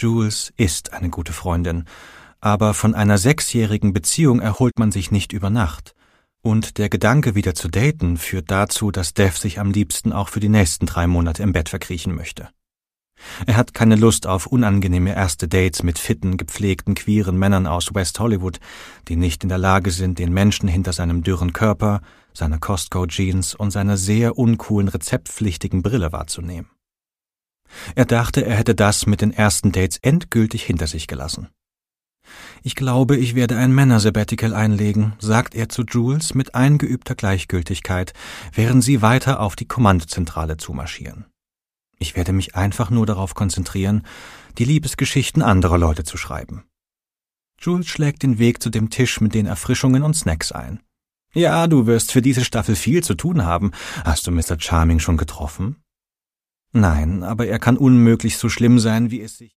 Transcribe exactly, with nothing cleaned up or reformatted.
Jules ist eine gute Freundin, aber von einer sechsjährigen Beziehung erholt man sich nicht über Nacht. Und der Gedanke, wieder zu daten, führt dazu, dass Dev sich am liebsten auch für die nächsten drei Monate im Bett verkriechen möchte. Er hat keine Lust auf unangenehme erste Dates mit fitten, gepflegten, queeren Männern aus West Hollywood, die nicht in der Lage sind, den Menschen hinter seinem dürren Körper, seiner Costco-Jeans und seiner sehr uncoolen, rezeptpflichtigen Brille wahrzunehmen. Er dachte, er hätte das mit den ersten Dates endgültig hinter sich gelassen. »Ich glaube, ich werde ein Männer-Sabbatical einlegen«, sagt er zu Jules mit eingeübter Gleichgültigkeit, während sie weiter auf die Kommandozentrale zumarschieren. »Ich werde mich einfach nur darauf konzentrieren, die Liebesgeschichten anderer Leute zu schreiben.« Jules schlägt den Weg zu dem Tisch mit den Erfrischungen und Snacks ein. »Ja, du wirst für diese Staffel viel zu tun haben. Hast du Mister Charming schon getroffen?« »Nein, aber er kann unmöglich so schlimm sein, wie es sich